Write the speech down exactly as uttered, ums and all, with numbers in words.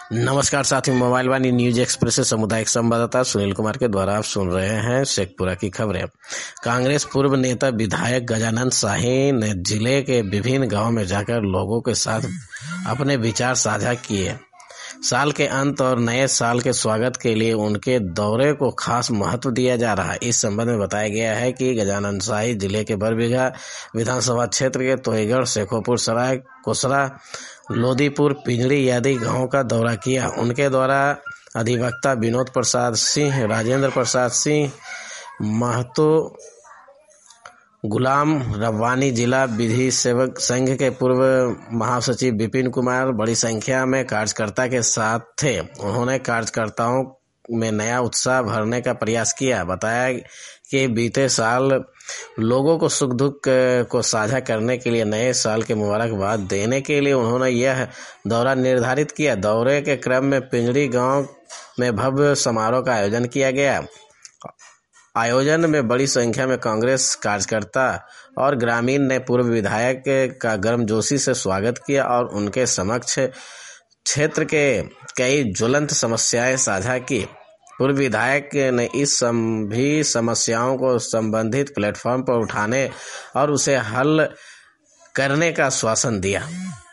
नमस्कार साथियों, मोबाइल वाणी news express से सामुदायिक संवाददाता सुनील कुमार के द्वारा आप सुन रहे हैं शेखपुरा की खबरें। कांग्रेस पूर्व नेता विधायक गजानन शाही ने जिले के विभिन्न गांवों में जाकर लोगों के साथ अपने विचार साझा किए। साल के अंत और नए साल के स्वागत के लिए उनके दौरे को खास महत्व दिया जा रहा है। इस संबंध में बताया गया है कि गजानन शाही जिले के बरबीघा विधानसभा क्षेत्र के तोहीगढ़, शेखोपुर सराय, कोसरा, लोदीपुर, पिंजड़ी आदि गांवों का दौरा किया। उनके द्वारा अधिवक्ता विनोद प्रसाद सिंह, राजेंद्र प्रसाद सिंह महतो, गुलाम रब्बानी, जिला विधि सेवक संघ के पूर्व महासचिव विपिन कुमार बड़ी संख्या में कार्यकर्ता के साथ थे। उन्होंने कार्यकर्ताओं में नया उत्साह भरने का प्रयास किया। बताया कि बीते साल लोगों को सुख दुख को साझा करने के लिए नए साल के मुबारकबाद देने के लिए उन्होंने यह दौरा निर्धारित किया। दौरे के क्रम में पिंजड़ी गांव में भव्य समारोह का आयोजन किया गया। आयोजन में बड़ी संख्या में कांग्रेस कार्यकर्ता और ग्रामीण ने पूर्व विधायक का गर्मजोशी से स्वागत किया और उनके समक्ष क्षेत्र के कई ज्वलंत समस्याएं साझा की। पूर्व विधायक ने इस सभी समस्याओं को संबंधित प्लेटफॉर्म पर उठाने और उसे हल करने का आश्वासन दिया।